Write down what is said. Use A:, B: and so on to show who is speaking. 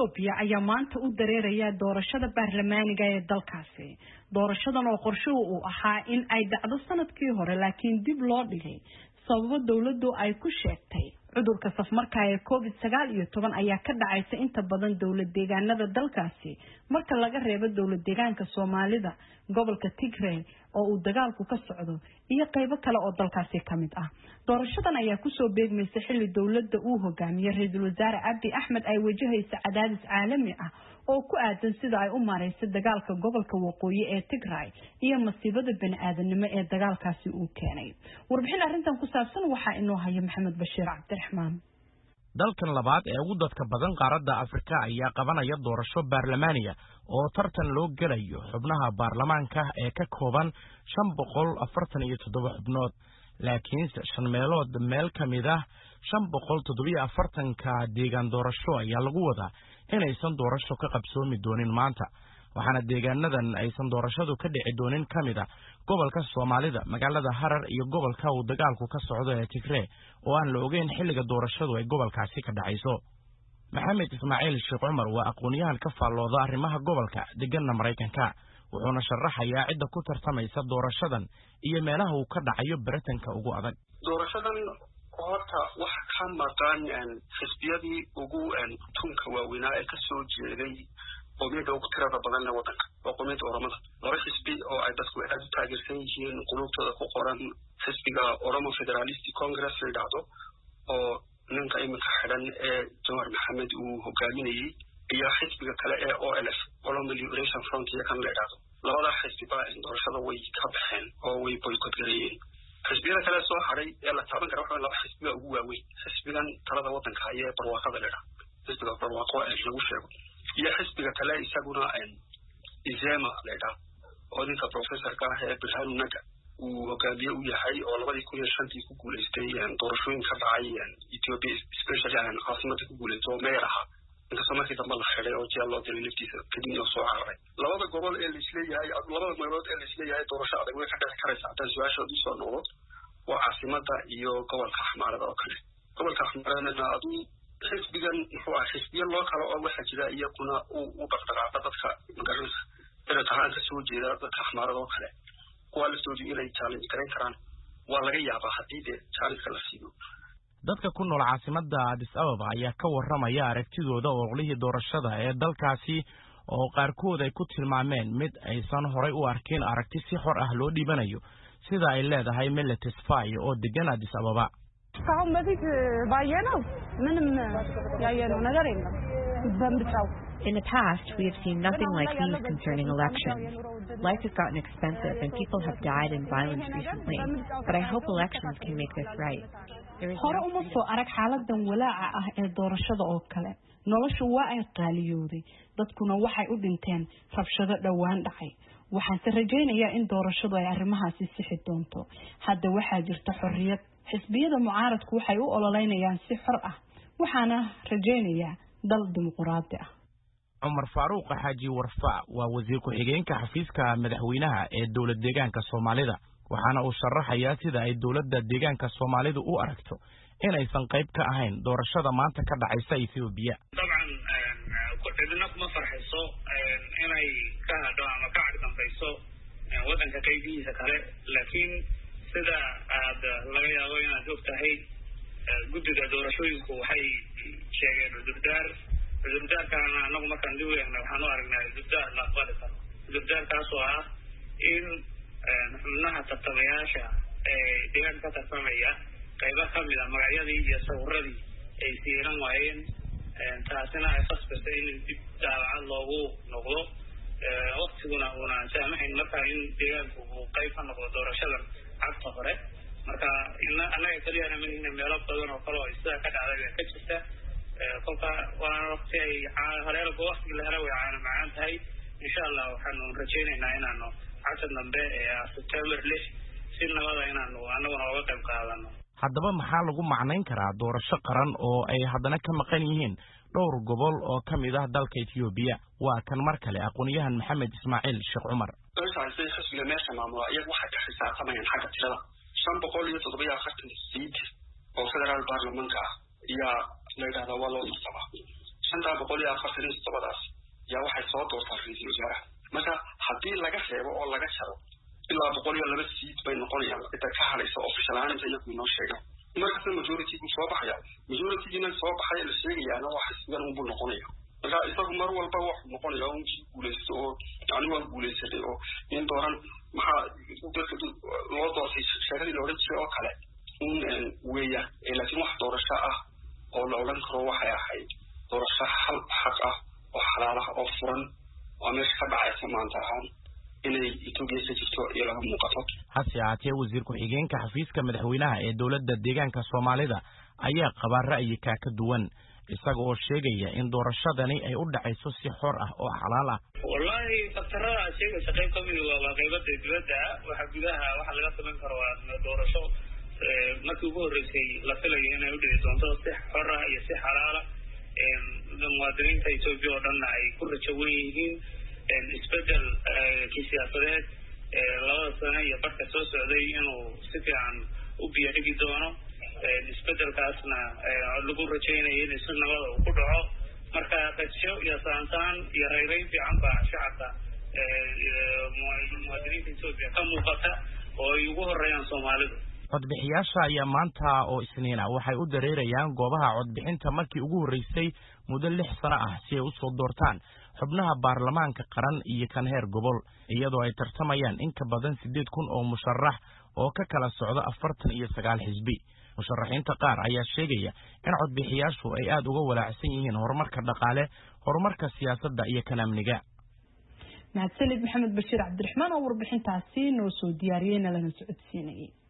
A: Ethiopia ayaa maanta u dareeraya doorashada baarlamaaniga ee dalkaasi. Doorashadan oo qorshuhu uu ahaa in ay dhacdo sanadkii hore laakiin dib loo dhigay sababo dawladdu ay ku sheegtay cudurka safmarka ee COVID-19 ayaa ka dhacaysa inta badan dawlad deegaanada dalkaasi marka laga reebo dawlad deegaanka Soomaalida gobolka Tigray oo uu dagaalku ka socdo iyo qaybo kale oo dalkaasi kamid ah. doorashadan ayaa ku soo beegmaysa xilli dawladda uu hogaamiyay Ra'iisul Wasaare Abiy Ahmed ay wajahaysa cadaadis caalami ah oo ku aadan sida ay u maareyso dagaalka gobolka waqooyi ee Tigray iyo masiibada bini'aadanimo ee dagaalkaasi uu keenay. Warbixin arrintan ku saabsan waxa inoo haya Maxamed Bashiir Cabdiraxmaan.
B: dalkan labaad ee ugu dadka badan qaaradda Afrika ayaa qabanaya doorasho baarlamaaniga oo tartan loo galayo xubnaha baarlamaanka ee ka kooban 547 xubnood laakiin shan meelood meel kamid ah 547 ka deegaan doorasho ayaa lagu wadaa inaysan doorasho ka qabsoomi doonin maanta waxaana deegaanadan aysan doorashadu ka dhici doonin kamid ah gobolka Soomaalida magaalada Harar iyo gobolka uu dagaalku ka socdo ee Tigray oo aan la ogeyn xilliga doorashadu ay gobolkaasi ka dhacayso. Maxamed Ismaaciil Sheekh Umar waa aqoonyahan ka faallooda arrimaha gobolka deegaanka Mareykanka wuxuuna sharaxayaa cidda ku tartamaysa doorashadan iyo meelaha uu ka dhacayo baritanka ugu adag.
C: doorashadan horta wax ka maqan xisbiyadii ugu tunka waaweynaa ee ka soo jeeday qowmiyadda ugu tirada badan ee waddanka waa qowmiyadda Oromada. laba xisbi oo ay dadku aad u taageersan yihiin qulubtooda ku qoran xisbiga Oromo Federalist Congress la yidhaahdo oo ninka iminka xidhan ee Jawhar Maxamed uu hogaaminayay iyo xisbiga kale ee OLF Oromo Liberation Front kan la yidhaahdo. labada xisbiba doorashada way ka baxeen oo way boycott gareeyeen. xisbiyada kale soo haray ee la taaban karo waxa laba xisbiga ugu waaweyn xisbigan talada waddanka haya ee barwaaqada la yidhaahdo xisbiga barwaaqo ee lagu sheego iyo xisbiga kale isaguna Izema la yidhaahdo oo ninka professorka ah ee Birhanu Naga uu hogaamiye u yahay oo 2005 ku guuleystay doorashooyin ka dhacay Ethiopia especially caasimada ku guuleystay mayor ahaa inkastoo markii dambe la xiray oo jeel loo diray laftiisa kadib oo soo cararay. labada gobol ee la isleeyahay labada meelood ee la isleeyahay doorasho adag way ka dhici karaysaa haddii su'aashoodu soo noqdo waa caasimada iyo gobolka Axmaarada oo kale. gobolka Axmaarada aduu xisbigan wuxuu ahaa xisbiyo loo kala oo waxa jira iyaguna u dhaqdhaqaaqa dadka magaranaysa dadka ka soo jeeda dadka Axmaarada oo kale kuwa la soo jeeday challenge garan karaan waa laga yaabaa haddii challenge la siiyo.
B: dadka ku nool caasimada Addis Ababa ayaa ka waramaya aragtidooda ololihii doorashada ee dalkaasi oo qaarkood ay ku tilmaameen mid aysan horay u arkin aragti si xor ah loo dhibanayo sida ay leedahay Meletis Faye oo degan Addis Ababa.
D: እስካሁን በፊት ባየነው ምንም ያየነው ነገር የለም በምርጫው.
E: In the past, we have seen nothing like these concerning elections. Life has gotten expensive and people have died in violence recently, but I hope elections can make this right.
A: hore uma soo arag xaaladan walaaca ah ee doorashada oo kale. noloshu waa ay qaaliyooday dadkuna waxay u dhinteen rabshado dhawaan dhacay. waxaan rajaynayaa in doorashadu ay arrimahaasi sixi doonto. hadda waxaa jirta xorriyad. xisbiyada mucaaradku waxay u ololeynayaan si xor ah. waxaana rajaynayaa dal dimuqraadi ah.
B: Umar Faaruq Xaaji Warfa waa wasiir ku xigeenka xafiiska madaxweynaha ee dawlad deegaanka Soomaalida waxaana uu sharaxayaa sida ay dawladda deegaanka Soomaalidu u aragto inaysan qayb ka ahayn doorashada maanta ka dhacaysa Ethiopia.
F: طبعا كلنا kuma farxayso inay ka hadho ama ka dambayso wadanka qaybihiisa kale laakiin sida aad laga yaabo inaad ogtahay guddiga doorashooyinku waxay sheegeen cudurdaarkaana anagu markaan dib u eegno waxaan u aragnaa cudurdaar la aqbali karo. cudurdaarkaas oo ah in xubnaha tartamayaasha deegaanka ka tartamaya qaybo ka mid ah magacyadii iyo sawiradii ay siiran waayeen taasina ay khasbtay in dib daawacad loogu noqdo waqtiguna una saamaxayn markaa in deegaanku uu qayb ka noqdo doorashadan cagta hore. marka anaga kaliyana manina meelo badan oo kale oo sida ka dhacday ka jirta kolka waa waqti ay hareerka waqtiga la helo way macaan tahay. insha Allah waxaanu rajaynaynaa inaanu cagta dambe ee September 6 si nabada inaanu anaguna uga qayb qaadano.
B: haddaba maxaa lagu macnayn karaa doorasho qaran oo ay haddana ka maqan yihiin dhowr gobol oo ka mid ah dalka Ethiopia? waa kan mar kale aqoonyahan Maxamed Ismaaciil Sheekh Umar.
C: doorashada xisbiga meesha maamula iyagu waxay ka xisaabtamayaan xagga tirada 547 oo federal parliament ah iyo la yiraahdo waa loo sabaa shantaa boqol iyo afartan iyo toddobadaas yaa waxay soo doortaa ra'iisul wasaaraha marka haddii laga reebo oo laga jaro ilaa 102 seat bay noqonayaan inta ka hadlaysa official ahaan inta iyagu noo sheegay marka majority ku soo baxaya majority-gina soo baxaya la sheegayaana waxa sidan uu noqonaya marka isagu mar walba wax noqonaya oo guuleysto oo yani waa guuleystay oo in dooran maxaa dadka loo doortay shaqadii loo dhigay oo kale weeya laakiin wax doorasho ah oo la oran karo waxay ahayd doorasho xaq ah oo xalaal ah oo furan oo meesha ka dhacaysa maanta ahaan inay Itoobiya ka jirto iyo laga muuqato
B: hase ahaatee wasiir ku-xigeenka xafiiska madaxweynaha ee dowladda deegaanka Soomaalida ayaa qaba ra'yi ka duwan isaga oo sheegaya in doorashadani ay u dhacayso si xor ah oo xalaal ah
F: wallahi faktarada sheegaysa qayb ka mid waa qaybada dibadda waxa gudaha waxa laga sameyn karo waa doorasho markii ugu horeysay la filayo inay u dhici doonto si xor ah iyo si xalaal ah muwaadiniinta Itoobiya oo dhan ay ku rajo weyn isbedel siyaasadeed labada sano iyo barka soo socday inuu si fiican u biyadhigi doono isbedelkaasna lagu rajaynayo in si nabad ku dhaco marka rajo iyo saantaan iyo reereyn fiican baa shacabka muwaadiniinta Itoobiya ka muuqata oo ay ugu horeeyaan Soomaalidu
B: codbixiyaasha ayaa maanta oo Isniina waxay u dareerayaan goobaha codbixinta markii ugu horeysay muddo 6 sano ah si ay u soo doortaan xubnaha baarlamaanka qaran iyo kan heer gobol iyadoo ay tartamayaan in ka badan 8,000 oo musharax oo ka kala socda 49 xisbi musharaxiinta qaar ayaa sheegaya in codbixiyaashu ay aad uga walaacsan yihiin horumarka dhaqaale horumarka siyaasadda iyo kan amniga
A: mahadsanid maxamed bashiir cabdiraxmaan oo warbixintaasi noo soo diyaariyay lana socodsiinayay